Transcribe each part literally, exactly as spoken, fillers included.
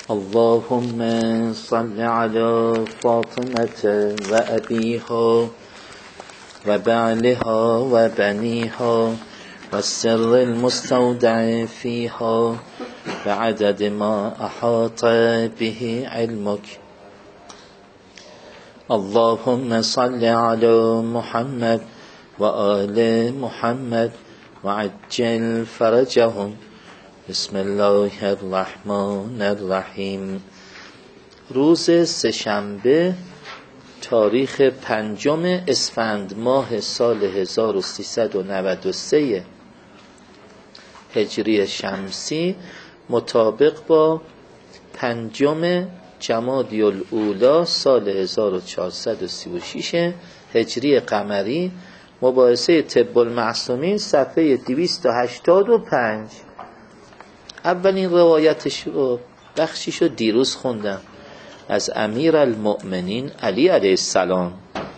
اللهم صل على فاطمة وأبيها وبعلها وبنيها والسر المستودع فيها بعدد ما أحاط به علمك. اللهم صل على محمد وآل محمد وعجل فرجهم. بسم الله الرحمن الرحیم. روز سه‌شنبه تاریخ پنجم اسفند ماه سال هزار و سیصد و نود و سه هجری شمسی مطابق با پنجم جمادی الاولی سال هزار و چهارصد و سی و شش هجری قمری، مباحثه طب المعصومین صفحه دویست و هشتاد و پنج. اولین روایتش رو بخشیش رو دیروز خوندم از امیر المؤمنین علی علیه السلام.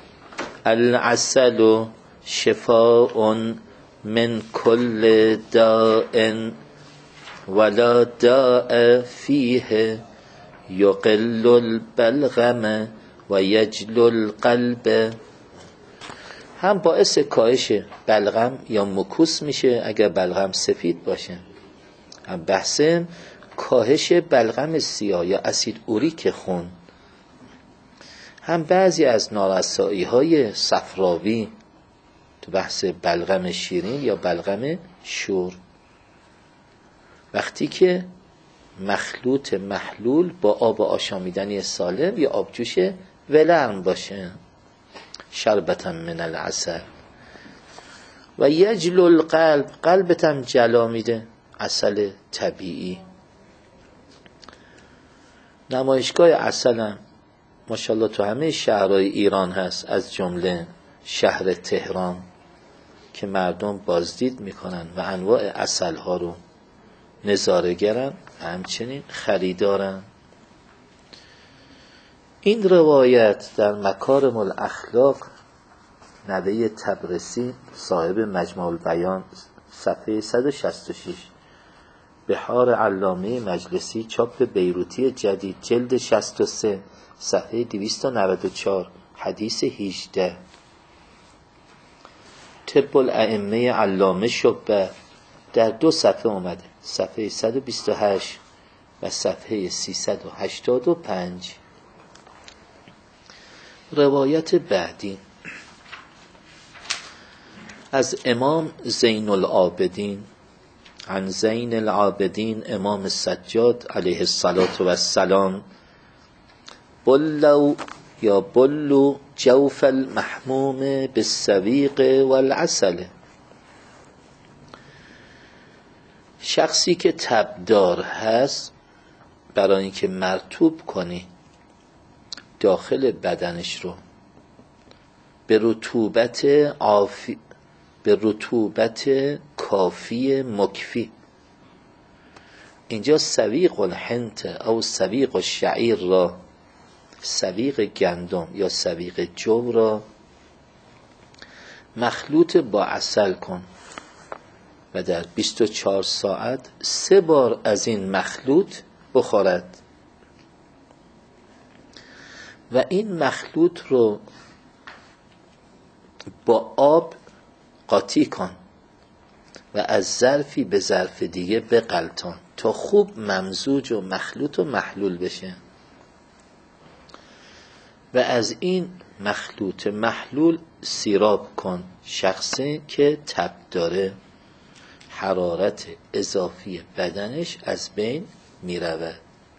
العسل شفاء من کل داء ولا داء فیه یقل البلغم و یجل القلب. هم باعث کاهش بلغم یا مکوس میشه اگر بلغم سفید باشه، هم بحث کاهش بلغم سیاه یا اسید اوریک خون، هم بعضی از نارسایی های صفراوی تو بحث بلغم شیرین یا بلغم شور، وقتی که مخلوط محلول با آب آشامیدنی سالم یا آبجوش ولرم باشه. شربتا من العسل. و یجل القلب، قلبتم جلا میده، عسل طبیعی. نمایشگاه عسل هم ماشاءالله تو همه شهرهای ایران هست، از جمله شهر تهران که مردم بازدید میکنن و انواع عسل ها رو نظاره‌گرن، همچنین خریدارن. این روایت در مکارم الاخلاق نوه تبرسی صاحب مجموع البیان صفحه صد و شصت و شش، بحار علامه مجلسی چاپ بیروتی جدید جلد شصت و سه صفحه دویست و نود و چهار حدیث هجده. طب الائمه علامه شبه در دو صفحه اومده، صفحه صد و بیست و هشت و صفحه سیصد و هشتاد و پنج. روایت بعدی از امام زین العابدین عن زین العابدین امام سجاد علیه السلام: بلو یا بلو جوف المحموم بالسویق والعسل. شخصی که تبدار هست، برای اینکه مرطوب کنی داخل بدنش رو به رطوبت عافی، به رطوبت کافی مکفی. اینجا سویق الحنت او سویق الشعیر را، سویق گندم یا سویق جو را مخلوط با عسل کن و در بیست و چهار ساعت سه بار از این مخلوط بخورد و این مخلوط رو با آب قاطی کن و از ظرفی به ظرف دیگه بغلطان تا خوب ممزوج و مخلوط و محلول بشه و از این مخلوط محلول سیراب کن. شخصی که تب داره حرارت اضافی بدنش از بین می رود.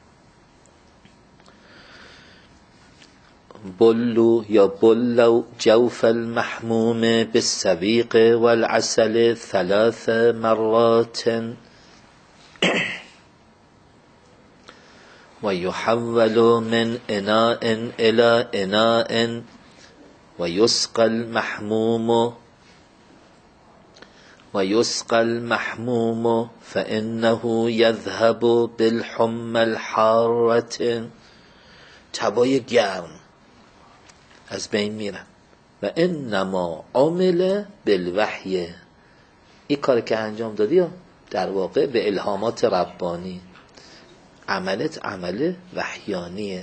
بلو یا بلو جوف المحموم بالسویق والعسل ثلاث مرات و یحول من اناء الى اناء و یسقى المحموم و یسقى المحموم فانه یذهب بالحمى الحارة. تبای گرم از بین میرن و انما عمل بالوحی. این کار که انجام دادی در واقع به الهامات ربانی عملت عمل وحیانیه.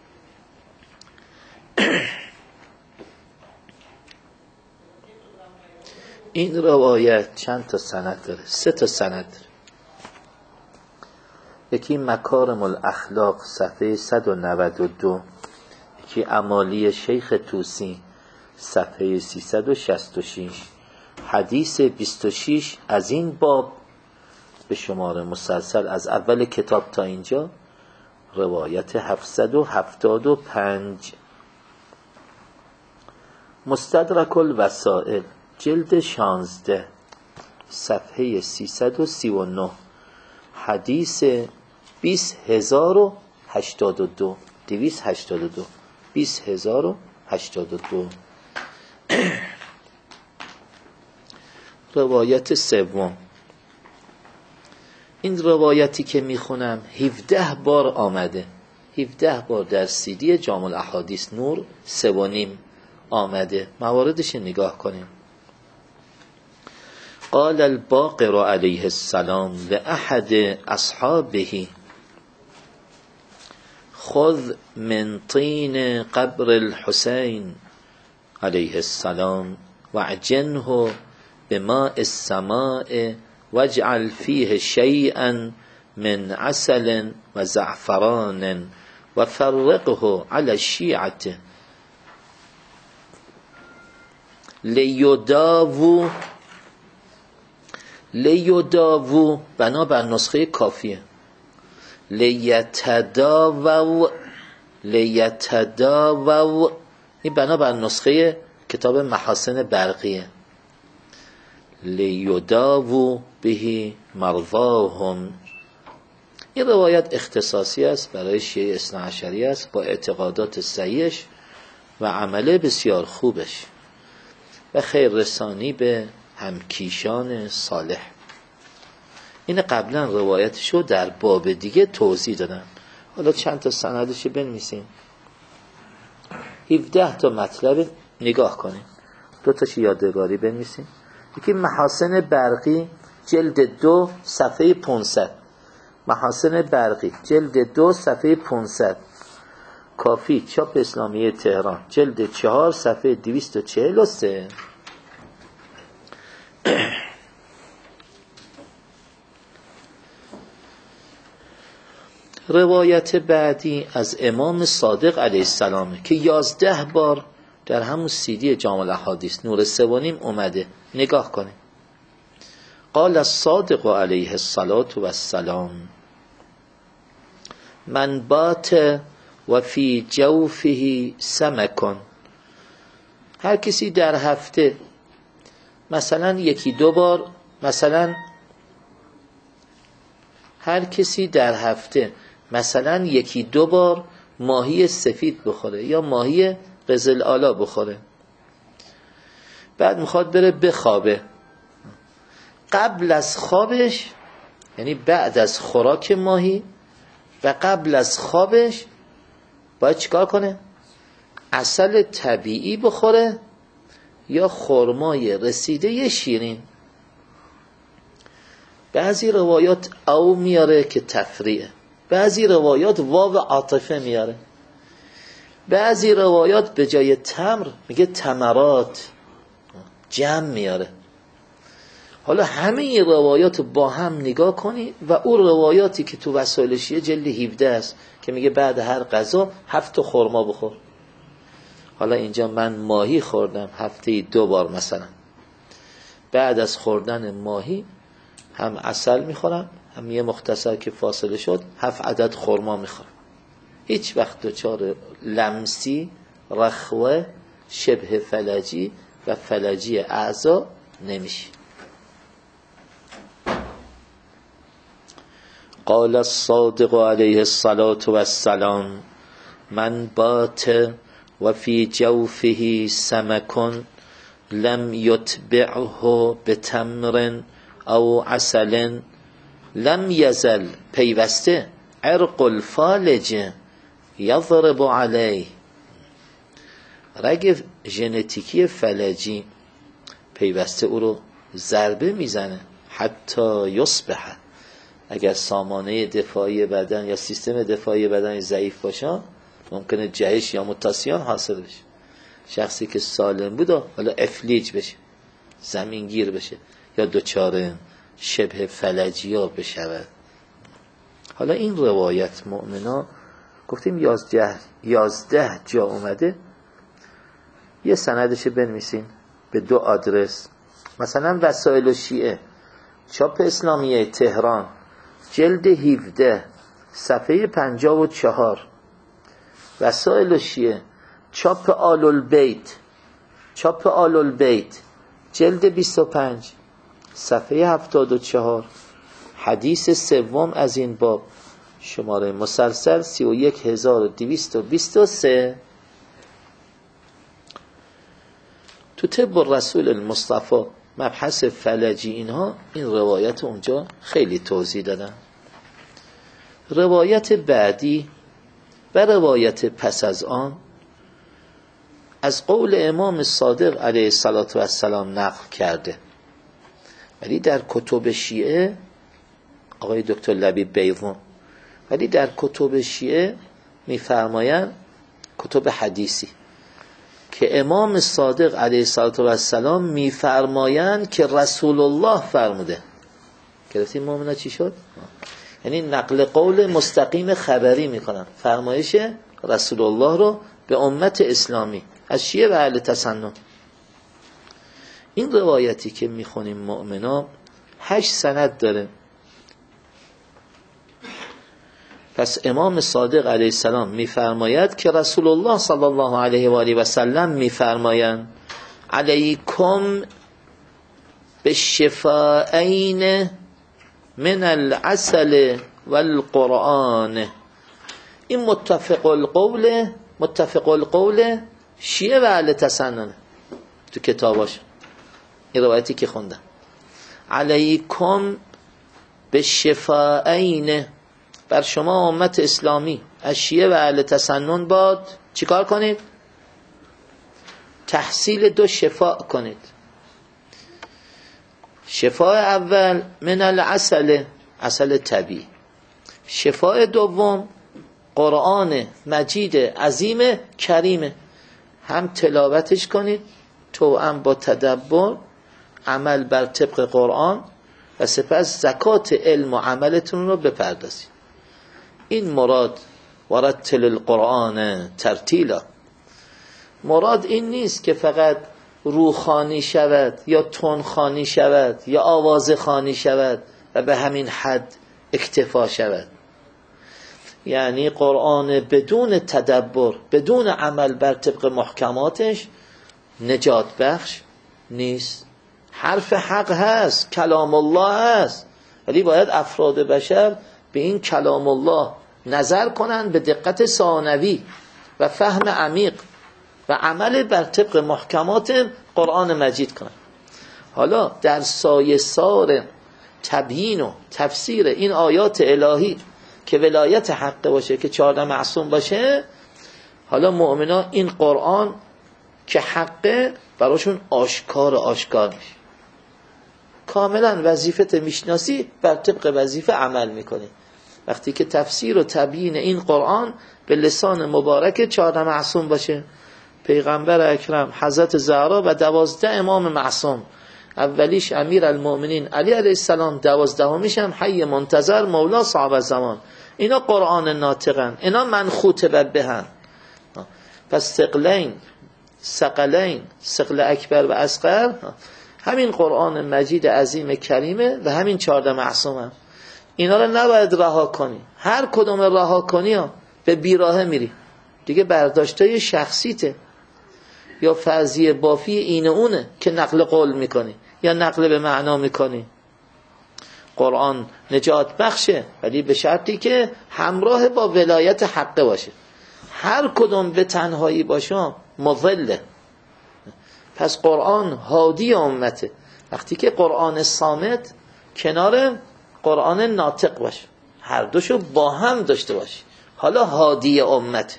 این روایت چند تا سند داره؟ سه تا سند داره. یکی مکارم الاخلاق صفحه صد و نود و دو، یکی امالی شیخ طوسی صفحه سیصد و شصت و شش، حدیث بیست و شش از این باب به شمار مسلسل از اول کتاب تا اینجا، روایت هفتصد و هفتاد و پنج. مستدرک الوسائل جلد شانزده صفحه سیصد و سی و نه، حدیث بیست هزار و هشتاد و دو، دویست هشتاد و دو، بیست هزار و هشتاد و دو. روایت سوم، این روایتی که میخونم هفده بار آمده، هفده بار در سیدی جامع الاحادیث نور سه و نیم آمده. مواردش نگاه کنیم. قال الباقر علیه السلام لأحد اصحابه خذ من طین قبر الحسین علیه السلام واعجنه بماء السماء واجعل فيه شيئا من عسل وزعفران وفرقه على الشيعة لیداوو لیداوو بنا بر نسخه کافیه، لیتداوو لیتداوو این بنا بر نسخه کتاب محاسن برقیه، لیداوو به مرضاهم. این روایت اختصاصی است برای شیعه اثنا عشری است با اعتقادات صحیحش و عمل بسیار خوبش و خیر رسانی به همکیشان صالح. این قبلا روایتشو در باب دیگه توضیح دادم، حالا چند تا سندش بنویسین. هفده تا مطلب نگاه کنین، دو تاش یادگاری بنویسین. یکی محاسن برقی جلد دو صفحه پانصد، محاسن برقی جلد دو صفحه پانصد، کافی چاپ اسلامی تهران جلد چهار صفحه دویست و چهل و سه. روایت بعدی از امام صادق علیه السلام که یازده بار در همون سیدی جامع الاحادیث نور سه و نیم اومده. نگاه کنید. قال الصادق علیه السلام من بات و فی جوفه سمکن، هر کسی در هفته مثلا یکی دو بار، مثلا هر کسی در هفته مثلا یکی دو بار ماهی سفید بخوره یا ماهی قزل آلا بخوره، بعد میخواد بره بخوابه، قبل از خوابش یعنی بعد از خوراک ماهی و قبل از خوابش باید چیکار کنه؟ عسل طبیعی بخوره یا خرمای رسیده شیرین. بعضی روایات او میاره که تفریعه، بعضی روایات واو عاطفه میاره، بعضی روایات به جای تمر میگه تمرات، جمع میاره. حالا همه این روایات با هم نگاه کنی و اون روایاتی که تو وسائل شیعه جلد هفده است که میگه بعد هر غذا هفت خرما بخور. حالا اینجا من ماهی خوردم هفته دو بار، مثلا بعد از خوردن ماهی هم عسل میخورم، هم یه مختصر که فاصله شد هفت عدد خرما میخورم. هیچ وقت دچار لمسی، رخوه، شبه فلجی و فلجی اعضا نمیشه. قال الصادق علیه السلام من بات و فی جوفه سمکن لم یتبعه بتمر او عسل لم یزل، پیوسته عرق الفالج یضرب علیه، رگ ژنتیکی فلجی پیوسته او رو ضربه میزنه، حتی یصبح، اگر سامانه دفاعی بدن یا سیستم دفاعی بدن ضعیف باشه ممکنه جهش یا متاسیان حاصل بشه. شخصی که سالم بود حالا افلیج بشه، زمینگیر بشه یا دچار شبه فلجیا بشود. حالا این روایت مؤمنا گفتیم یازده, یازده جا اومده، یه سندش بنویسین به دو آدرس. مثلا وسائل شیعه چاپ اسلامیه تهران جلد هفده صفحه پنجاه و چهار، وسائل شیعه چاپ آل البیت چاپ آل البیت جلد بیست و پنج صفحه هفتاد و چهار، حدیث سوم از این باب شماره مسلسل سی و یک هزار و دویست و بیست و سه. تو طب الرسول المصطفی مبحث فلجی اینها این روایت اونجا خیلی توضیح دادن. روایت بعدی و روایت پس از آن از قول امام صادق علیه السلام نقل کرده، ولی در کتب شیعه آقای دکتر لبیب بیضون، ولی در کتب شیعه میفرمایند کتب حدیثی که امام صادق علیه السلام میفرمایند که رسول الله فرموده. گرفتیم مومنا چی شد؟ یعنی نقل قول مستقیم خبری میکنن، فرمایش رسول الله رو به امت اسلامی از شیعه و اهل تسنن. این روایتی که میخونیم مؤمنا هشت سند داره. پس امام صادق علیه السلام میفرماید که رسول الله صلی الله علیه و آله و سلم میفرمایند علیکم بالشفاءین من العسل والقرآن. این متفق القول متفق القول شیعه و اهل تسنن تو کتاباش. این روایتی که خوندم علیکم بالشفاءین، بر شما امت اسلامی از شیعه و اهل تسنن باد چیکار کنید؟ تحصیل دو شفا کنید. شفا اول من العسل، عسل طبیعی. شفا دوم قرآن مجید عظیم کریمه، هم تلاوتش کنید توأم با تدبر، عمل بر طبق قرآن و سپس زکات علم و عملتون رو بپردازید. این مراد ورتل القرآن ترتیلا. مراد این نیست که فقط روخانی شود یا تونخانی شود یا آواز خانی شود و به همین حد اکتفا شود. یعنی قرآن بدون تدبر، بدون عمل بر طبق محکماتش نجات بخش نیست. حرف حق هست، کلام الله هست، ولی باید افراد بشر به این کلام الله نظر کنن به دقت ثانوی و فهم عمیق و عمل بر طبق محکمات قرآن مجید کنن. حالا در سایه سار تبیین و تفسیر این آیات الهی که ولایت حق باشه، که چهارده معصوم باشه، حالا مؤمنان این قرآن که حقه براشون آشکار آشکار میشه. کاملا وظیفت میشناسی، بر طبق وظیفه عمل میکنی. وقتی که تفسیر و تبیین این قرآن به لسان مبارک چهارده معصوم باشه، پیغمبر اکرم، حضرت زهرا و دوازده امام معصوم، اولیش امیر المؤمنین علی علیه السلام، دوازدهمیش هم حی منتظر مولا صاحب زمان، اینا قرآن ناطقن، اینا منخوط بهن. پس ثقلین ثقلین ثقل اکبر و اصغر همین قرآن مجید عظیم کریمه و همین چهارده معصومه. اینا رو نباید رها کنی. هر کدوم رها کنی ها به بیراهه میری دیگه. برداشتای شخصیته یا فرضیه بافی این اونه که نقل قول میکنی یا نقل به معنا میکنی. قرآن نجات بخشه، ولی به شرطی که همراه با ولایت حق باشه. هر کدوم به تنهایی باشه مضله. پس قرآن هادی امته. وقتی که قرآن صامت کنار قرآن ناطق باشه، هر دوشو با هم داشته باشه، حالا هادی امت.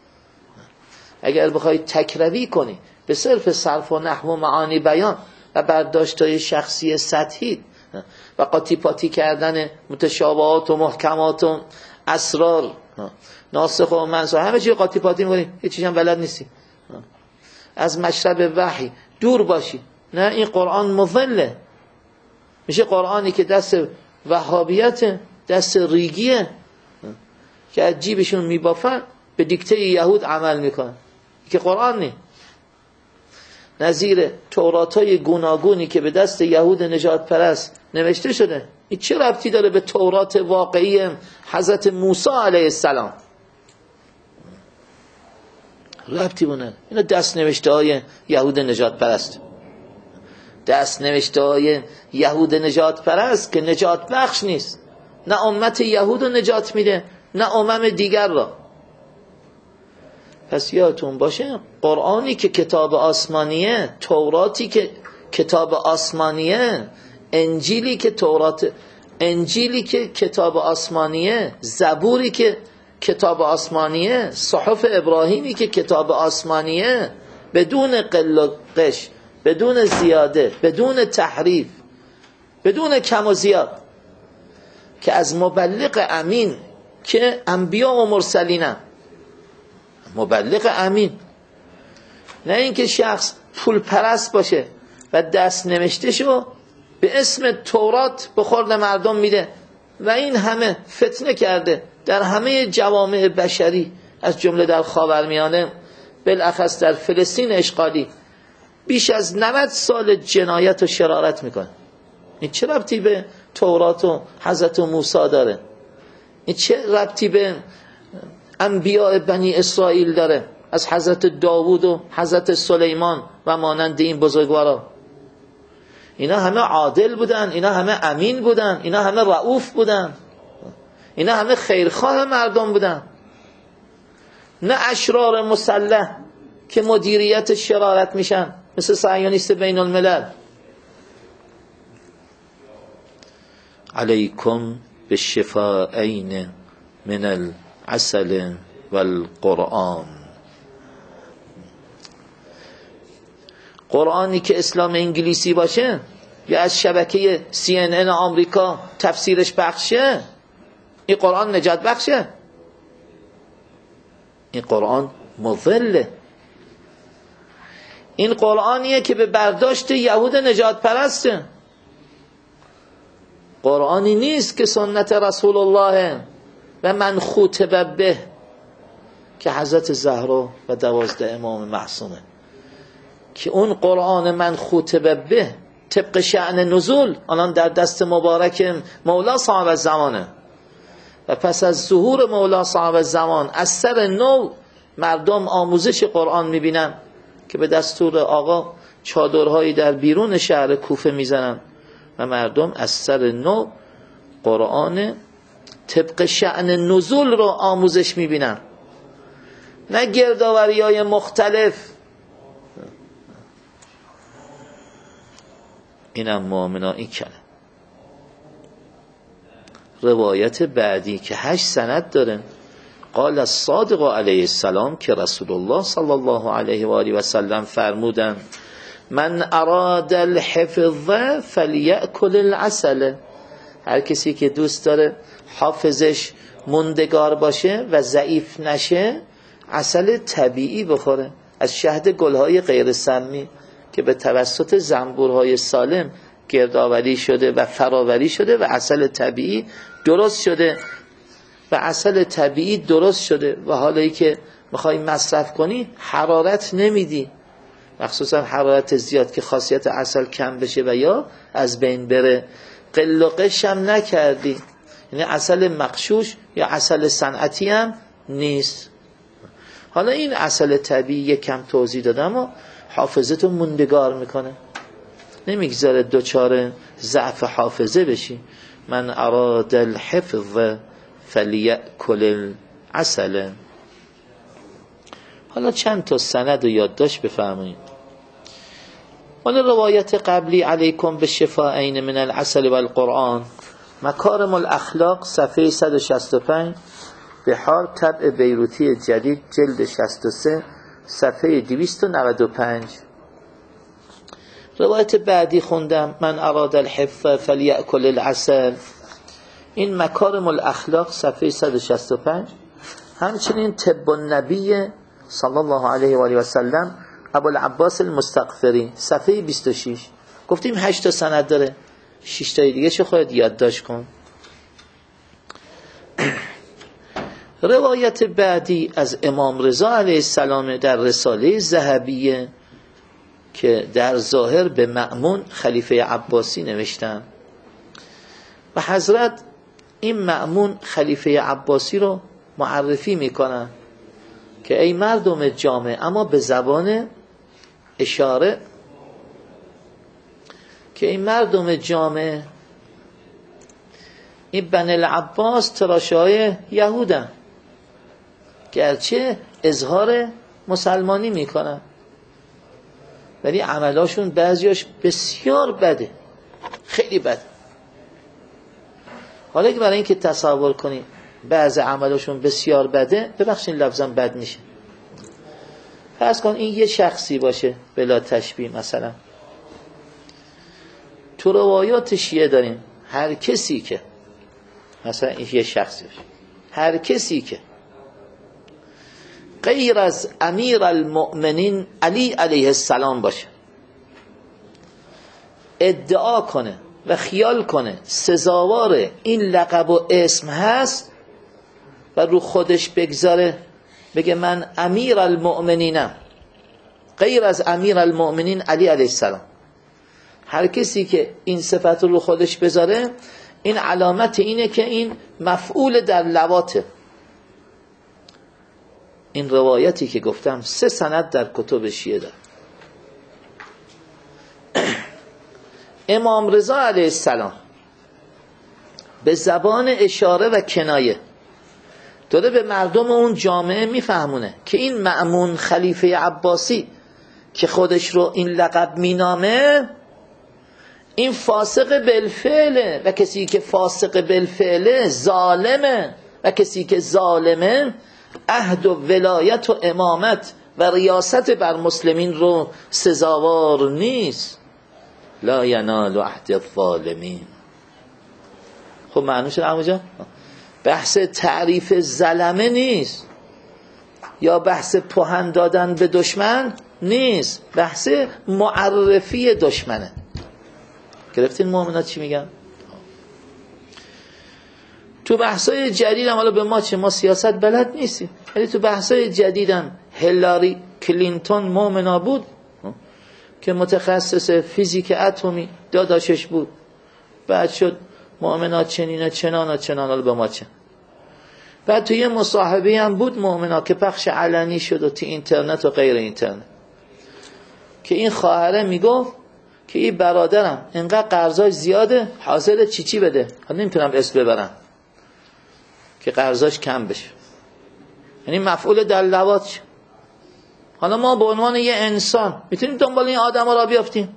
اگر بخوای تکروی کنی به صرف صرف و نحو و معانی بیان و برداشتای شخصی سطحی و قاطی پاتی کردن متشابهات و محکمات و اسرار، ناسخ و منسوخ، همه چی قاطی پاتی می‌کنی، هیچ چیزی هم بلد نیستی. از مشرب وحی دور باشی. نه، این قرآن مضله. میشه قرآنی که دست وهابیت، دست ریگیه که از جیبشون میبافن، به دیکته یهود عمل میکنن، که قرآن نی. نظیر توراتای گوناگونی که به دست یهود نجات پرست نوشته شده، این چه ربطی داره به تورات واقعی حضرت موسی علیه السلام؟ ربطی بونه. اینا دست نوشته های یهود نجات پرست، دست نوشته های یهود نجات پرست که نجات بخش نیست. نه امت یهود رو نجات میده، نه امم دیگر را. پس یادتون باشه قرآنی که کتاب آسمانیه، توراتی که کتاب آسمانیه، انجیلی که تورات، انجیلی که کتاب آسمانیه، زبوری که کتاب آسمانیه، صحف ابراهیمی که کتاب آسمانیه، بدون قل و قش، بدون زیاده، بدون تحریف، بدون کم و زیاد، که از مبلغ امین که انبیا و مرسلینن، مبلغ امین، نه اینکه شخص پول پرست باشه و دست نوشته شو به اسم تورات به خورد مردم میده و این همه فتنه کرده در همه جوامع بشری، از جمله در خاورمیانه، بالاخص در فلسطین اشغالی، بیش از نود سال جنایت و شرارت میکنه. این چه ربطی به تورات و حضرت موسی داره؟ این چه ربطی به انبیاء بنی اسرائیل داره، از حضرت داوود و حضرت سلیمان و مانند این بزرگوارا؟ اینا همه عادل بودن، اینا همه امین بودن، اینا همه رؤوف بودن، اینا همه خیرخواه مردم بودن، نه اشرار مسلح که مدیریت شرارت میشن مثل صهیونیست بین الملل. علیکم بالشفاءین من العسل والقرآن. قرآنی که اسلام انگلیسی باشه یا از شبکه سی ان ان آمریکا تفسیرش بخشه، این قرآن نجات بخشه؟ این قرآن مضله. این قرآنیه که به برداشت یهود نجات پرسته. قرآنی نیست که سنت رسول الله و من خوتب به که حضرت زهرا و دوازده امام معصومه، که اون قرآن من خوتب به طبق شأن نزول الان در دست مبارک مولا صاحب الزمانه و پس از ظهور مولا صاحب الزمان از سر نو مردم آموزش قرآن میبینن که به دستور آقا چادرهایی در بیرون شهر کوفه میزنن و مردم از سر نو قرآن طبق شأن نزول رو آموزش میبینن، نه گردآوری های مختلف. اینم مؤمنان این کنه. روایت بعدی که هشت سند داره، قال الصادق علیه السلام، که رسول الله صلی الله علیه و آله و سلم فرمودن من اراد الحفظ فلیأکل العسل. هر کسی که دوست داره حافظش موندگار باشه و ضعیف نشه، عسل طبیعی بخوره از شهد گلهای غیر سمی که به توسط زنبورهای سالم گردآوری شده و فراوری شده و عسل طبیعی درست شده و عسل طبیعی درست شده و حالا که میخوای مصرف کنی حرارت نمیدی، مخصوصا حرارت زیاد که خاصیت عسل کم بشه و یا از بین بره، قل و قش هم نکردی، یعنی عسل مغشوش یا عسل صنعتی هم نیست. حالا این عسل طبیعی یکم توضیح دادم و حافظتو موندگار میکنه، نمیگذاره دوچار ضعف حافظه بشی. من اراد الحفظ فلیأکل العسل. حالا چند تا سند رو یادداشت بفرمایید. حالا روایت قبلی علیکم بالشفاءین من العسل والقرآن، مکارم الاخلاق صفحه صد و شصت و پنج، بحار طبع بیروتی جدید جلد شصت و سه صفحه دویست و نود و پنج. روایت بعدی خوندم من اراد الحفظ فلیأکل العسل، این مکارم الاخلاق صفحه صد و شصت و پنج. همچنین طب النبی صلی الله علیه و آله و سلم ابوالعباس المستغفری صفحه بیست و شش. گفتیم هشت تا سند داره، شش تا دیگه شو خودت یادداشت کن. روایت بعدی از امام رضا علیه السلام در رساله ذهبیه که در ظاهر به مأمون خلیفه عباسی نوشتن و حضرت این مأمون خلیفه عباسی رو معرفی میکنن که ای مردم جامع، اما به زبان اشاره، که این مردم جامع، این بنی العباس تراشای یهودن، گرچه اظهار مسلمانی میکنن ولی عملاشون بعضیاش بسیار بده، خیلی بده. حالا که برای اینکه تصور کنید بعض عملاشون بسیار بده، ببخشید لفظم بد میشه، فرض کن این یه شخصی باشه بلا تشبیه، مثلا تو روایات شیعه داریم هر کسی که مثلا این یه شخصی باشه، هر کسی که غیر از امیر المؤمنین علی علیه السلام باشه ادعا کنه و خیال کنه سزاوار این لقب و اسم هست و رو خودش بگذاره بگه من امیر المؤمنینم غیر از امیر المؤمنین علی علیه السلام، هر کسی که این صفت رو خودش بذاره این علامت اینه که این مفعول در لواته. این روایتی که گفتم سه سند در کتب شیعه داره. امام رضا علیه السلام به زبان اشاره و کنایه داره به مردم اون جامعه میفهمونه که این مأمون خلیفه عباسی که خودش رو این لقب مینامه این فاسق بالفعله و کسی که فاسق بالفعله ظالمه و کسی که ظالمه عهد و ولایت و امامت و ریاست بر مسلمین رو سزاوار نیست. لا ینال عهد الظالمین. خب معنی شد عمو بحث تعریف ظلمه نیست یا بحث پهن دادن به دشمن نیست، بحث معرفی دشمنه. گرفتین مؤمنات چی میگن؟ تو بحثای جدیدم، حالا به ما چه، ما سیاست بلد نیستیم، ولی تو بحثای جدیدم هیلاری کلینتون مؤمنا بود که متخصص فیزیک اتمی داداشش بود، بعد شد مؤمنا چنین چنان و چنان، حالا به ما چه. بعد تو یه مصاحبه هم بود مؤمنا که پخش علنی شد و تو اینترنت و غیر اینترنت که این خواهره میگفت که این برادرم اینقدر قرضاش زیاده حاصل چی چی بده، حالا نمیتونم اسم ببرم، که قرضاش کم بشه، یعنی مفعول در لوات. حالا ما به عنوان یه انسان میتونیم دنبال این آدم ها را بیافتیم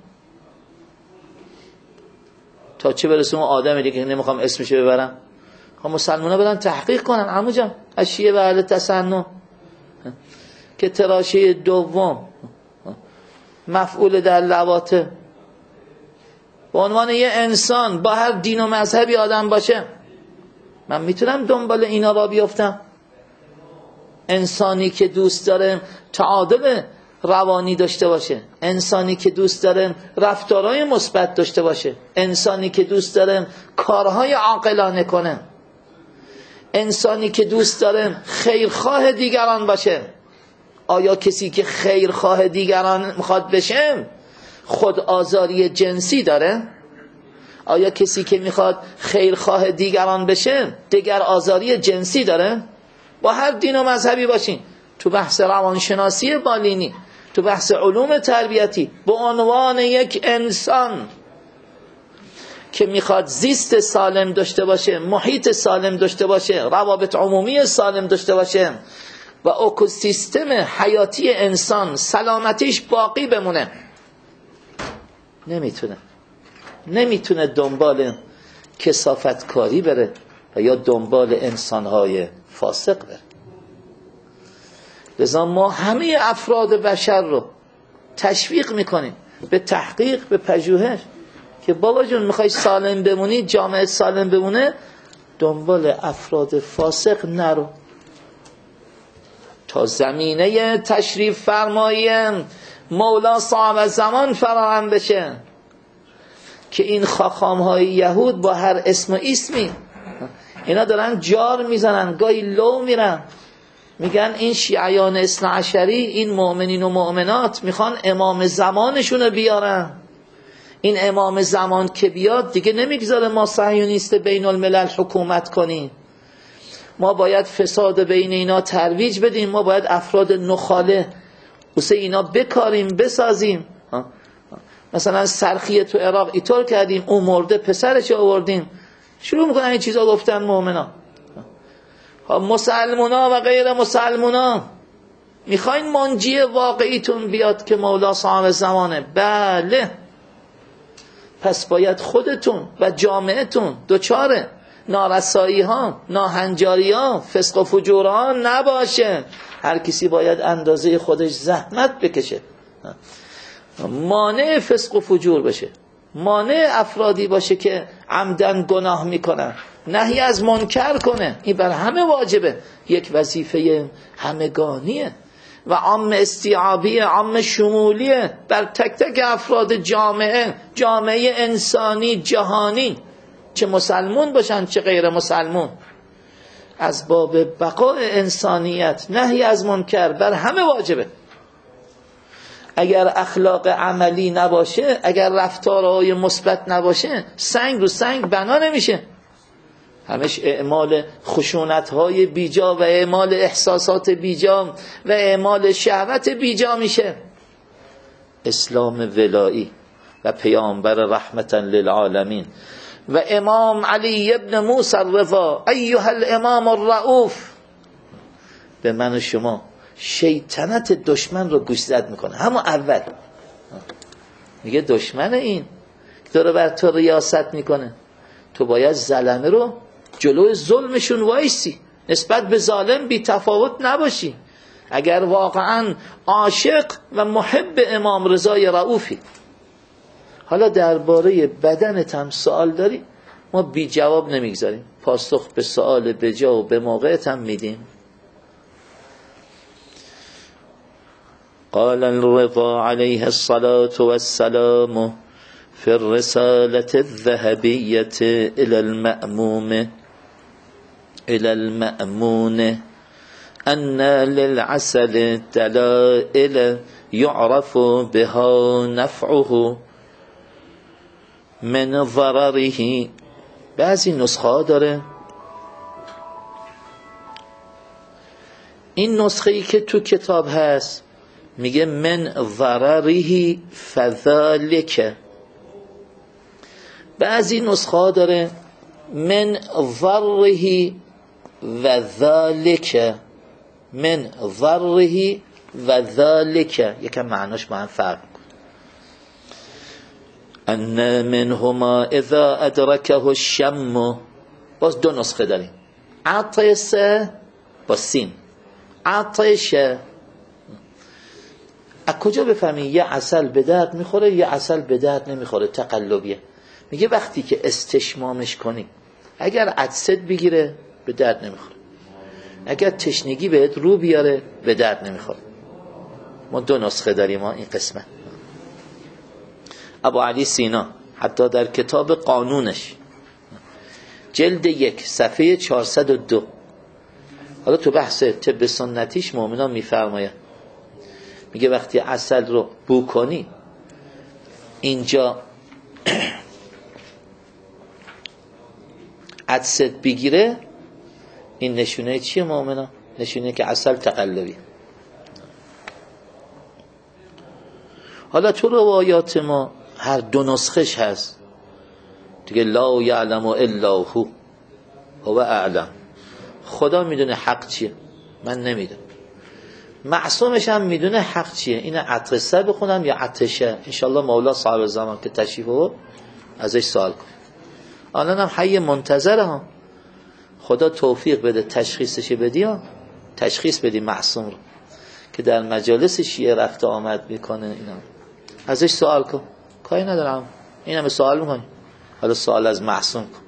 تا چه برسه اون آدم دیگه که نمیخوام اسمشو ببرم. خب مسلمان ها بدن تحقیق کنن عمو جان از شیعه و اهل تسنن که تراشه دوم مفعول در لواته به عنوان یه انسان با هر دین و مذهبی آدم باشه، من میتونم دنبال اینا را بیافتم. انسانی که دوست داره تعادل روانی داشته باشه، انسانی که دوست داره رفتارهای مثبت داشته باشه، انسانی که دوست داره کارهای عاقلانه کنه، انسانی که دوست داره خیرخواه دیگران باشه. آیا کسی که خیرخواه دیگران میخواد بشه خود آزاری جنسی داره؟ آیا کسی که میخواد خیرخواه دیگران بشه دیگر آزاری جنسی داره؟ با هر دین و مذهبی باشین، تو بحث روانشناسی بالینی، تو بحث علوم تربیتی، به عنوان یک انسان که میخواد زیست سالم داشته باشه، محیط سالم داشته باشه، روابط عمومی سالم داشته باشه و اکوسیستم حیاتی انسان سلامتیش باقی بمونه، نمیتونه نمیتونه دنبال کثافت کاری بره و یا دنبال انسانهای فاسق بره. لذا ما همه افراد بشر رو تشویق میکنیم به تحقیق، به پژوهش که بابا جون میخوای سالم بمونی، جامعه سالم بمونه، دنبال افراد فاسق نرو. تا زمینه تشریف فرمایی مولا صاحب زمان فراهم بشه که این خاخام های یهود با هر اسم و اسمی اینا دارن جار میزنن، گاهی لو میرن، میگن این شیعیان اثنا عشری، این مؤمنین و مؤمنات میخوان امام زمانشون رو بیارن. این امام زمان که بیاد دیگه نمیگذاره ما صهیونیست بین الملل حکومت کنیم، ما باید فساد بین اینا ترویج بدیم، ما باید افراد نخاله واسه اینا بکاریم، بسازیم. مثلا سرخیه تو عراق اینطور کردیم، اون مرده پسرش آوردیم، شروع میکنن این چیزا گفتن مؤمنا. مسلمونا و غیر مسلمونا میخواین منجی واقعیتون بیاد که مولا صاحب زمانه؟ بله، پس باید خودتون و جامعهتون دوچاره نارسایی ها، ناهنجاری ها، فسق و فجور ها نباشه. هر کسی باید اندازه خودش زحمت بکشه، مانع فسق و فجور بشه، مانع افرادی باشه که عمدن گناه میکنن، نهی از منکر کنه. این بر همه واجبه، یک وظیفه همگانیه و عام استیعابیه، عام شمولیه بر تک تک افراد جامعه، جامعه انسانی جهانی، چه مسلمون باشن چه غیر مسلمون. از باب بقاء انسانیت نهی از منکر بر همه واجبه. اگر اخلاق عملی نباشه، اگر رفتارهای مثبت نباشه، سنگ رو سنگ بنا نمیشه. همش اعمال خشونت‌های بیجا و اعمال احساسات بیجا و اعمال شهوت بیجا میشه. اسلام ولایی و پیامبر رحمتا للعالمین و امام علی ابن موسی الرضا ایها الامام الرؤوف به من و شما شیطنت دشمن رو گوشزد میکنه. همون اول میگه دشمن این داره بر تو ریاست میکنه، تو باید ظلمه رو جلوی ظلمشون وایسی، نسبت به ظالم بی تفاوت نباشی اگر واقعا عاشق و محب امام رضای رؤوفی. حالا درباره بدنت هم سوال داری، ما بی جواب نمیگذاریم، پاسخ به سوال به جا و به موقعت هم میدیم. قال الرضا عليه الصلاة والسلام في الرسالة الذهبية إلى المأموم إلى المأمون أن للعسل دلائل يعرف بها نفعه من ضرره. بعضی نسخه ها داره، این نسخه ای که تو کتاب هست میگه من ضرره فذلك. بعضی نسخه ها داره من ضره و ذالک، من ضره و ذالک، یکم معناش با هم فرق کن. ان منهما اذا ادرکه الشم. باز دو نسخه داریم، عطس با سین، عطش. از کجا بفهمی یه عسل به درد میخوره یه عسل به درد نمیخوره؟ تقلبیه. میگه وقتی که استشمامش کنی، اگر عطست بگیره به درد نمیخوره، اگر تشنگی بهت رو بیاره به درد نمیخوره. ما دو نسخه داریم ما این قسمت. ابو علی سینا حتی در کتاب قانونش جلد یک صفحه چهارصد و دو، حالا تو بحث طب سنتیش مومنان میفرماید، میگه وقتی عسل رو بو کنی اینجا عطست بگیره، این نشونه چیه مومنان؟ نشونه که عسل تقلبی. حالا تو روایات ما هر دو نسخش هست دیگه، لا یعلم الا هو هو اعلم. خدا میدونه حق چیه، من نمیدونم. معصومش هم میدونه حق چیه. این عطسه بخونم یا عطشه؟ انشالله مولا صاحب زمان که تشریف آورد ازش سوال کن. الان هم حی منتظره ها، خدا توفیق بده تشخیصش بدی ها، تشخیص بدی معصوم رو که در مجالس شیعه رفت آمد میکنه اینا. ازش سوال کن، کاری ندارم، این همه سوال میکنی، حالا سوال از معصوم کن.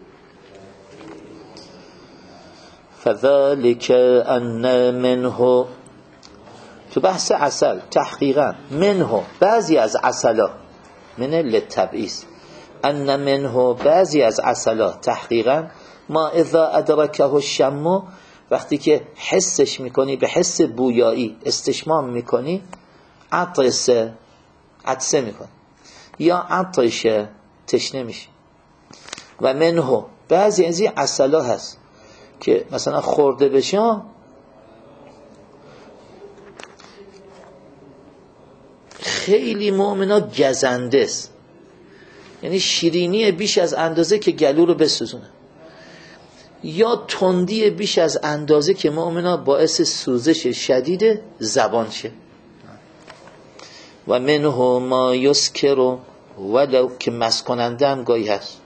فذلك ان منه، تو بحث عسل تحقیقا منه بعضی از عسلا، من للتبعیض، ان منه بعضی از عسلا تحقیقا ما اذا ادرکه الشم، وقتی که حسش میکنی، به حس بویایی استشمام میکنی، عطسه عطسه میکنی یا عطشه تشنه میشی. و منه بعضی از این عسلا هست که مثلا خورده بشه خیلی مؤمنا گزنده است، یعنی شیرینی بیش از اندازه که گلو رو بسوزونه، یا تندی بیش از اندازه که مؤمنا باعث سوزش شدید زبان شه. و منه ما یسکر، ولو که مست کننده هم گاهی هست.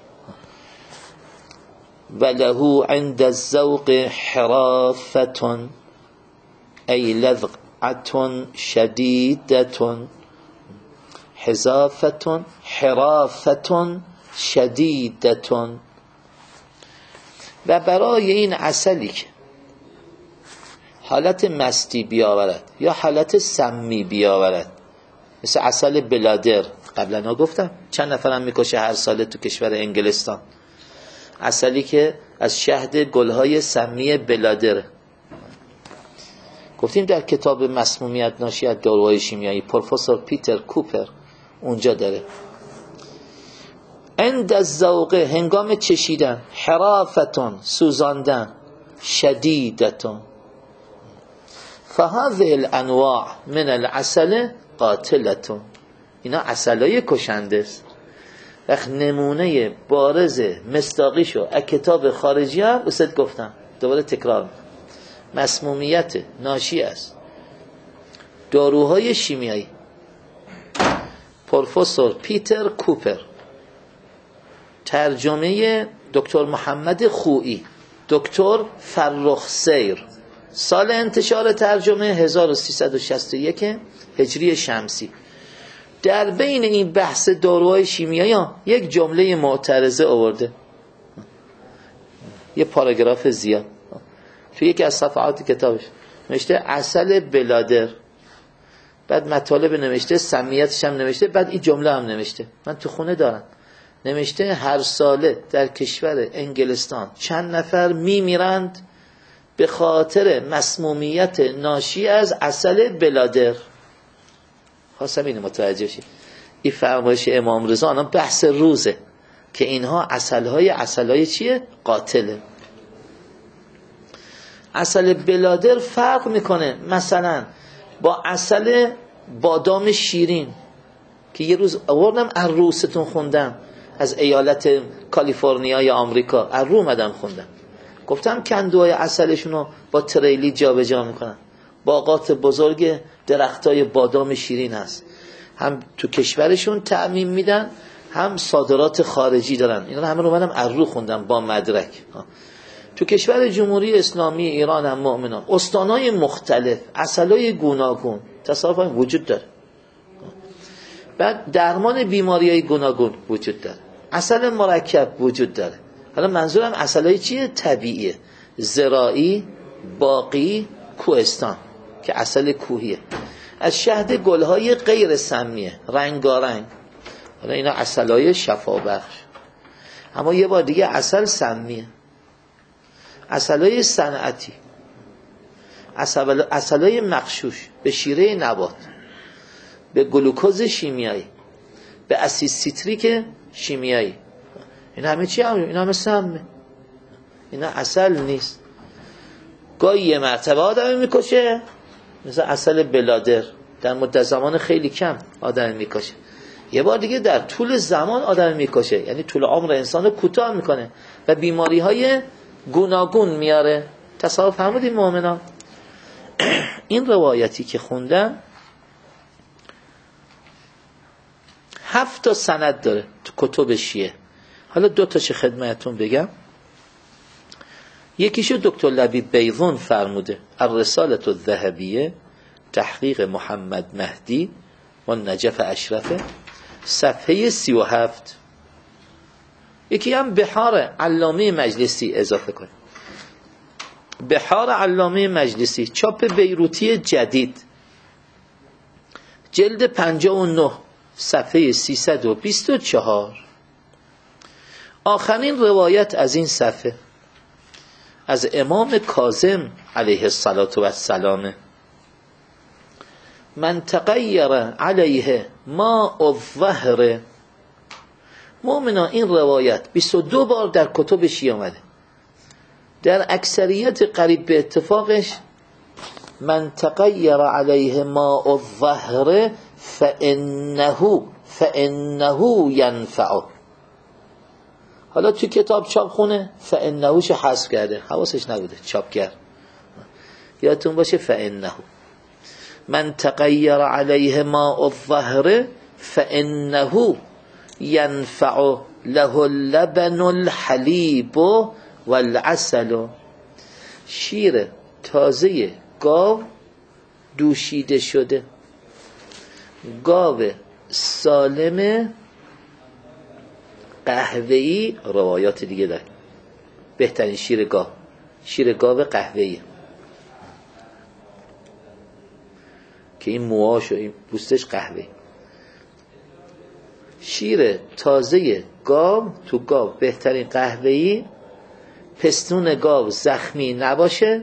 وله عند الذوق حرافتون ای لذعتون شدیدتون، حذافتون حرافتون شدیدتون. و برای این عسلی که حالت مستی بیاورد یا حالت سمی بیاورد، مثل عسل بلادر، قبلا ها گفتم چند نفرم میکشه هر ساله تو کشور انگلستان، عسلی که از شهد گلهای سمی بلادره. گفتیم در کتاب مسمومیت ناشی از داروهای شیمیایی پروفسور پیتر کوپر اونجا داره. عند الذوق هنگام چشیدن، حرافتون سوزاندن، شدیدتون. فهذه الانواع من العسل قاتلتون، اینا عسلای کشنده است. وقت نمونه بارز مصداقیشو از کتاب خارجی هم استاد گفتم، دوباره تکرار، مسمومیت ناشی است داروهای شیمیایی، پروفسور پیتر کوپر، ترجمه دکتر محمد خویی، دکتر فرخ سیر، سال انتشار ترجمه هزار و سیصد و شصت و یک هجری شمسی. در بین این بحث داروهای شیمیایی یک جمله معترضه آورده، یه پاراگراف زیاد تو یکی از صفحات کتابش نوشته عسل بلادر، بعد مطالب نوشته، سمیتش هم نوشته، بعد این جمله هم نوشته، من تو خونه دارم، نوشته هر ساله در کشور انگلستان چند نفر میمیرند به خاطر مسمومیت ناشی از عسل بلادر. خواستم اینو متوجه شید، این فرمایش امام رضا الان بحث روزه که اینها عسلهای عسلهای چیه؟ قاتله. عسل بلادر فرق میکنه مثلا با عسل بادام شیرین که یه روز آوردم از روستون خوندم، از ایالت کالیفرنیا آمریکا از رو اومدم خوندم، گفتم کندوهای عسلشونو با تریلی جا به جا میکنن، باغات بزرگ درختای بادام شیرین هست، هم تو کشورشون تعمیم میدن هم صادرات خارجی دارن. اینا همه رو اومدم از رو خوندم با مدرک. تو کشور جمهوری اسلامی ایران هم مؤمنان استانهای مختلف عسلای گوناگون تصرف وجود داره، بعد درمان بیماریهای گوناگون وجود داره، عسل مرکب وجود داره. حالا منظورم عسلای چیه؟ طبیعیه، زراعی، باقی، کوهستان که عسل کوهیه، از شهد گلهای غیر سمیه، رنگارنگ. حالا اینا عسلای شفابخش. اما یه بار دیگه عسل سمیه، عسلای صنعتی، عسلای مغشوش به شیره نبات، به گلوکوز شیمیایی، به اسید سیتریک شیمیایی، اینا همه چی هم؟ اینا همه سمه، اینا عسل نیست. گاهی یه مرتبه آدم میکشه، مثل عسل بلادر در مدت زمان خیلی کم آدم میکشه، یه بار دیگه در طول زمان آدم میکشه، یعنی طول عمر انسان رو کوتاه میکنه و بیماری های گوناگون میاره. تصاحب فرمودین مؤمنان؟ این روایتی که خوندم هفت تا سند داره تو کتب شیعه. حالا دو تاشو خدمتتون بگم. یکیشو دکتر لبیب بیضون فرموده، الرسالة الذهبیه، تحقیق محمد مهدی، و نجف اشرفه، صفحه سی و هفت. یکی هم بحار علامه مجلسی اضافه کنید. بحار علامه مجلسی چاپ بیروتی جدید، جلد پنجاه و نه، صفحه سیصد و بیست و چهار. آخرین روایت از این صفحه از امام کاظم علیه السلام: من تغیر علیه ما الظهر. مؤمنا این روایت بیست و دو بار در کتب شیعه آمده، در اکثریت قریب به اتفاقش من تغیر علیه ما الظهر فانه فانه ینفعه. حالا تو کتاب چاپ خونه فانهوش حذف کرده، حواسش نبوده چاپ کرد، یادتون باشه فانه من تغیر علیه ما الظهر فانه ینفع له اللبن الحلیب والعسل. شیر تازه گاو دوشیده شده، گاو سالم قهوه‌ای، روایات دیگه داره. بهترین شیر گاو شیر گاو قهوه‌ای که این موهاش و این پوستش قهوه‌ای. شیر تازه گاو تو گاو بهترین قهوه‌ای، پستون گاو زخمی نباشه،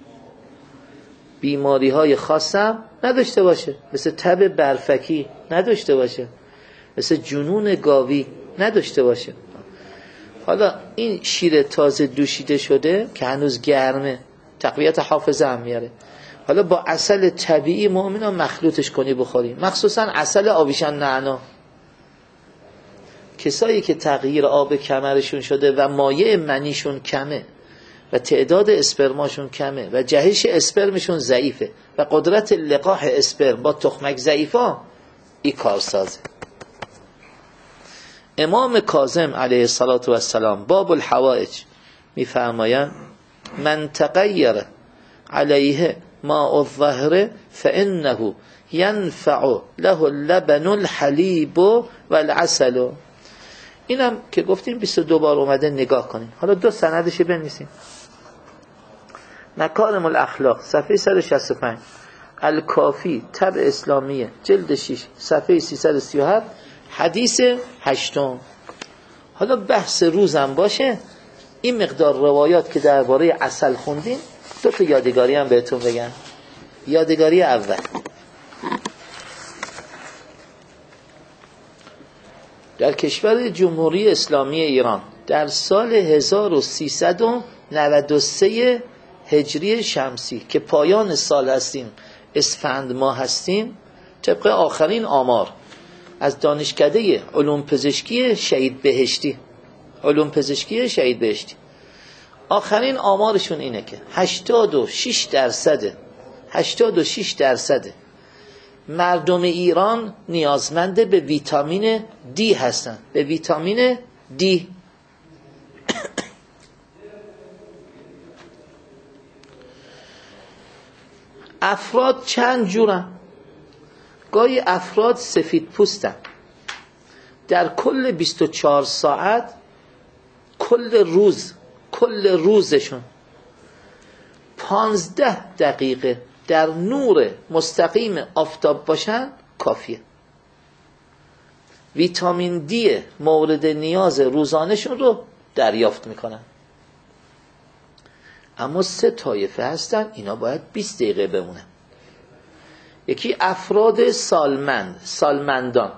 بیماری های خاصم نداشته باشه، مثل تب برفکی نداشته باشه، مثل جنون گاوی نداشته باشه. حالا این شیر تازه دوشیده شده که هنوز گرمه، تقویت حافظه هم میاره. حالا با عسل طبیعی مؤمنا مخلوطش کنی بخوری، مخصوصا عسل آویشان نعنا. کسایی که تغییر آب کمرشون شده و مایع منیشون کمه و تعداد اسپرماشون کمه و جهش اسپرمشون ضعیفه و قدرت لقاح اسپرم با تخمک ضعیفه، این کار سازه. امام کاظم علیه السلام باب الحوائج میفرمایند من تغیر علیه ما الظهر فانه ینفع له اللبن الحلیب والعسل. اینم که گفتیم بیست و دو بار اومده، نگاه کنیم. حالا دو سندش بنویسیم. مکارم الاخلاق صفحه صد و شصت و پنج، الکافی طبع اسلامیه جلد شش صفحه سیصد و سی و هفت، حدیث هشتم. حالا بحث روزم باشه، این مقدار روایات که درباره عسل خوندیم، دو تا یادگاری هم بهتون بگم. یادگاری اول، در کشور جمهوری اسلامی ایران در سال هزار و سیصد و نود و سه هجری شمسی که پایان سال هستیم، اسفند ماه هستیم، طبق آخرین آمار از دانشکده علوم پزشکی شهید بهشتی علوم پزشکی شهید بهشتی آخرین آمارشون اینه که هشتاد و شش درصد هشتاد و شش درصد مردم ایران نیازمند به ویتامین دی هستن، به ویتامین دی. افراد چند جورن؟ گاهی افراد سفید پوستن، در کل بیست و چهار ساعت کل روز کل روزشون پانزده دقیقه در نور مستقیم آفتاب باشن کافیه. ویتامین دی مورد نیاز روزانهشون رو دریافت میکنن. اما سه طایفه هستن، اینا باید بیست دقیقه بمونن. یکی افراد سالمند سالمندان،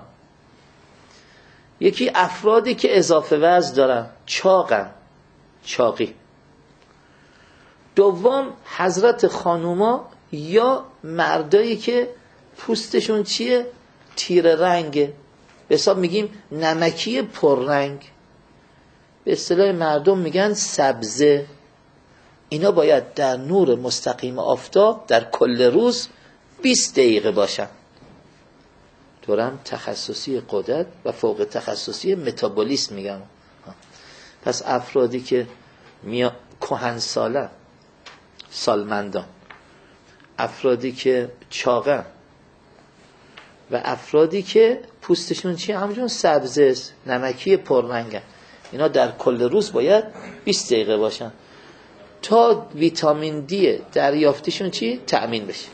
یکی افرادی که اضافه وزن دارن، چاقن، چاقی. دوم حضرت خانوما یا مردایی که پوستشون چیه؟ تیره رنگه، به حساب میگیم نمکی پررنگ، به اصطلاح مردم میگن سبزه. اینا باید در نور مستقیم آفتاب در کل روز بیست دقیقه باشن. دورم تخصصی قدرت و فوق تخصصی متابولیسم میگم. پس افرادی که میا کهن ساله، سالمندان، افرادی که چاقن، و افرادی که پوستشون چی همچون سبزه است، نمکی پررنگن، اینا در کل روز باید بیست دقیقه باشن تا ویتامین دی دریافتشون چی تأمین بشه.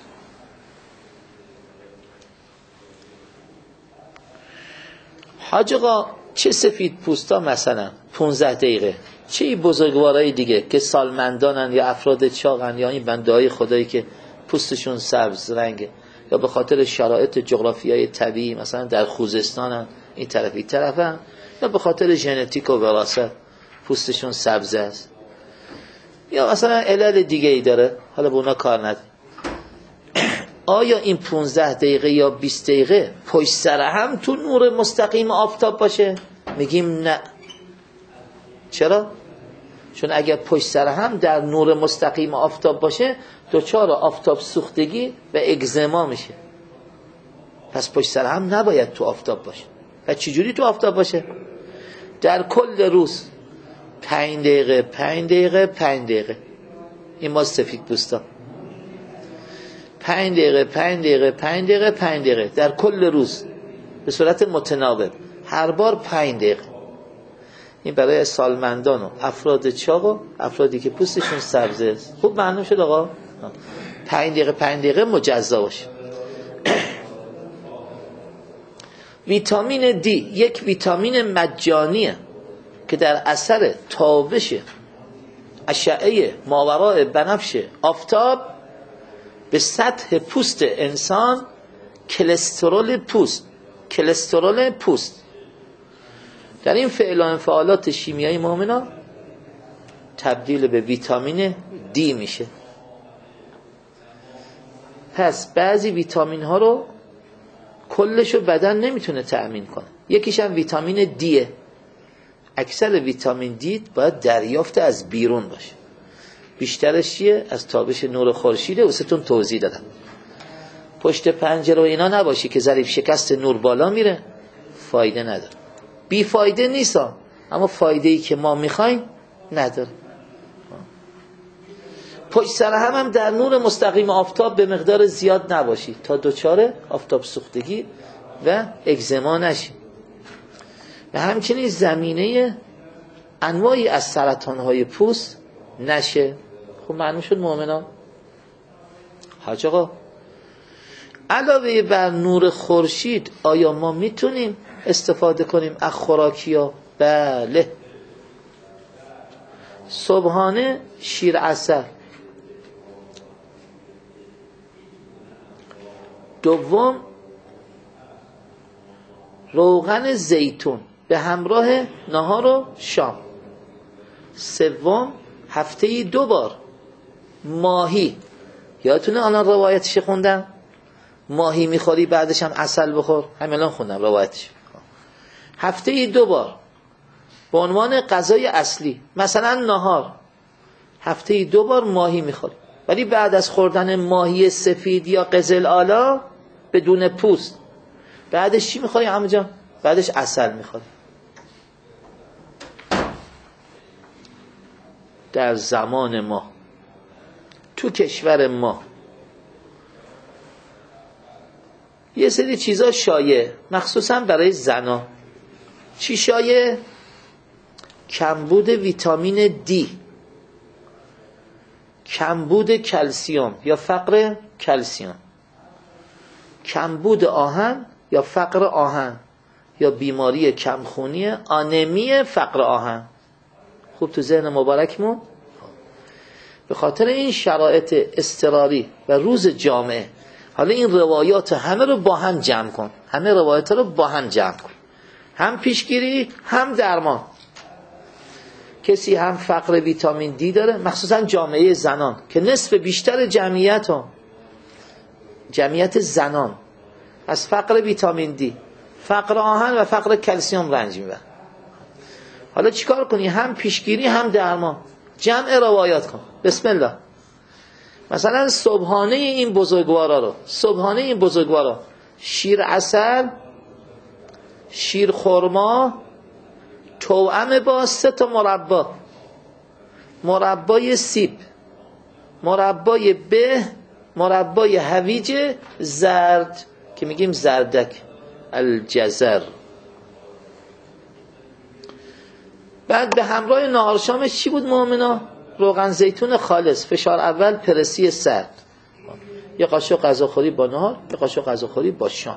حاج آقا چه سفید پوستا مثلا پانزده دقیقه، چه این بزرگوارای دیگه که سالمندانن یا افراد چاقن یا این بنده های خدایی که پوستشون سبز رنگه یا به خاطر شرایط جغرافیایی طبیعی مثلا در خوزستانن این طرف این طرفن یا به خاطر ژنتیک و وراثت پوستشون سبز است یا مثلا علل دیگه ای داره، حالا به اونا کار نداره. آیا این پانزده دقیقه یا بیست دقیقه پشت سر هم تو نور مستقیم آفتاب باشه؟ میگیم نه. چرا؟ چون اگر پشت سر هم در نور مستقیم آفتاب باشه دچار آفتاب سوختگی و اگزما میشه. پس پشت سر هم نباید تو آفتاب باشه. و چجوری تو آفتاب باشه؟ در کل روز پنج دقیقه پنج دقیقه پنج دقیقه. این ما سفید پوستا پنج دقیقه پنج دقیقه پنج دقیقه پنج دقیقه در کل روز به صورت متناوب، هر بار پنج دقیقه. این برای سالمندان و افراد چاق و افرادی که پوستشون سبزه است. خوب معلوم شد آقا؟ پنج دقیقه پنج دقیقه مجزا باشه. ویتامین دی یک ویتامین مجانیه که در اثر تابش اشعه ماورای بنفش آفتاب به سطح پوست انسان کلسترول پوست کلسترول پوست در این فعل و انفعالات شیمیایی مؤمنا تبدیل به ویتامین دی میشه. پس بعضی ویتامین ها رو کلشو بدن نمیتونه تأمین کنه. یکیش هم ویتامین دیه. اکثر ویتامین دی باید دریافت از بیرون باشه. بیشترش چیه؟ از تابش نور خورشیده. واسهتون توضیح دادم. پشت پنجره و اینا نباشی که ظریف شکست نور بالا میره، فایده نداره. بی فایده نیست، اما فایده ای که ما میخوایم نداره. پشت سر هم هم در نور مستقیم آفتاب به مقدار زیاد نباشی تا دچار آفتاب سوختگی و اگزما نشی. و همچنین زمینه انواعی از سرطان‌های پوست نشه. خب معلوم شد مؤمنان؟ حاج آقا علاوه بر نور خورشید آیا ما میتونیم استفاده کنیم از خوراکی‌ها؟ بله. صبحانه شیر عسل، دوم روغن زیتون به همراه نهار و شام، سوم هفته‌ای دو بار ماهی. یادتونه الان روایتش خوندم؟ ماهی میخوری بعدش هم عسل بخور. همین الان خوندم روایتش. هفته‌ای دو بار به عنوان غذای اصلی، مثلا نهار هفته‌ای دو بار ماهی میخوری، ولی بعد از خوردن ماهی سفید یا قزل آلا بدون پوست بعدش چی میخوری عمو جان؟ بعدش عسل میخوری. در زمان ما تو کشور ما یه سری چیزا شایع، مخصوصا برای زنا. چی شایع؟ کمبود ویتامین دی، کمبود کلسیوم یا فقر کلسیوم، کمبود آهن یا فقر آهن، یا بیماری کمخونی آنمی فقر آهن. خوب تو ذهن مبارکمون. به خاطر این شرایط اضطراری و روز جامعه، حالا این روایات همه رو با هم جمع کن، همه روایات رو با هم جمع کن، هم پیشگیری هم درمان. کسی هم فقر ویتامین دی داره، مخصوصا جامعه زنان که نصف بیشتر جمعیت ها جمعیت زنان از فقر ویتامین دی، فقر آهن و فقر کلسیوم رنج میبرن. حالا چیکار کنی؟ هم پیشگیری هم درمان، جمع روایات کن. بسم الله. مثلا صبحانه این بزرگوارا رو، صبحانه این بزرگوارا شیر عسل، شیر خرما، توأم با سه تا مربا، مربای سیب، مربای به، مربای هویج زرد که میگیم زردک، الجزر. بعد به همراه نهار شامش چی بود مؤمنا؟ روغن زیتون خالص، فشار اول، پرسی سرد، یه قاشق غذاخوری با نهار، یه قاشق غذاخوری با شام.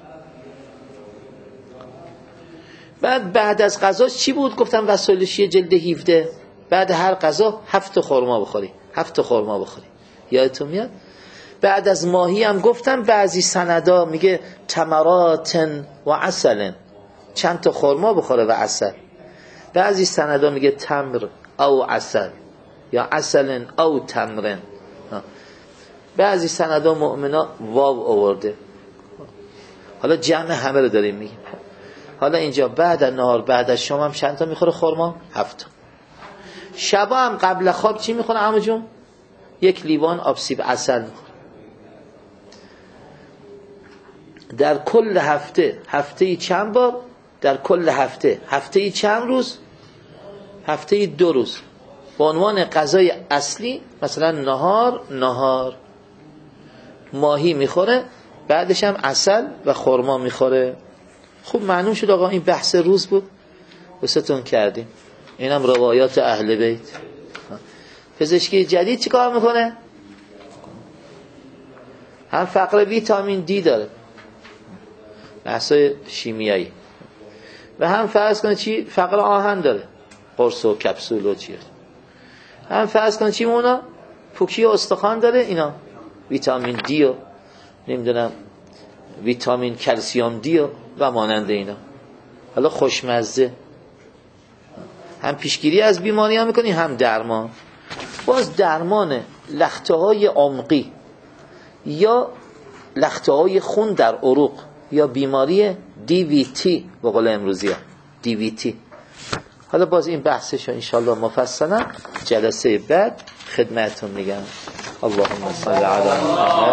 بعد بعد از غذا چی بود؟ گفتم وسایلشی جلد هفده، بعد هر غذا هفت خرما بخوری، هفت خرما بخوری. یادتون میاد؟ بعد از ماهی هم گفتم بعضی سندا میگه تمراتن و عسلن، چند تا خرما بخوره و عسل. بعضی سندا میگه تمر او عسل یا عسلن او تمرن. بعضی سندا مؤمنا واو آورده. حالا جمع همه رو داریم میگیم. حالا اینجا بعد از نهار بعد از شام هم چند تا میخوره خرما؟ هفت تا. شبا هم قبل خواب چی میخوره عمو جون؟ یک لیوان آب سیب عسل میخوره. در کل هفته، هفته ای چند بار؟ در کل هفته، هفته ای چند روز؟ هفته ای دو روز. به عنوان غذای اصلی مثلا نهار نهار ماهی میخوره، بعدش هم عسل و خرما میخوره. خوب معلوم شد آقا این بحث روز بود، بستون کردیم. اینم روایات اهل بیت. پزشکی جدید چی کار میکنه؟ هم فقر ویتامین دی داره، بحثای شیمیایی، و هم فرض کنه چی؟ فقر آهن داره، قرص و کپسول و چیه. هم فرض کنه چی مونا؟ پوکی و استخوان داره، اینا ویتامین دی و نمیدونم ویتامین کلسیوم دی و, و مانند اینا. حالا خوشمزه، هم پیشگیری از بیماری هم میکنی، هم درمان. باز درمان لخته های عمقی یا لخته های خون در عروق یا بیماری دی وی تی به قول امروزی ها دی وی تی. حالا باز این بحثش رو انشالله مفصلا جلسه بعد خدمتتون میگم. اللهم صل علی محمد.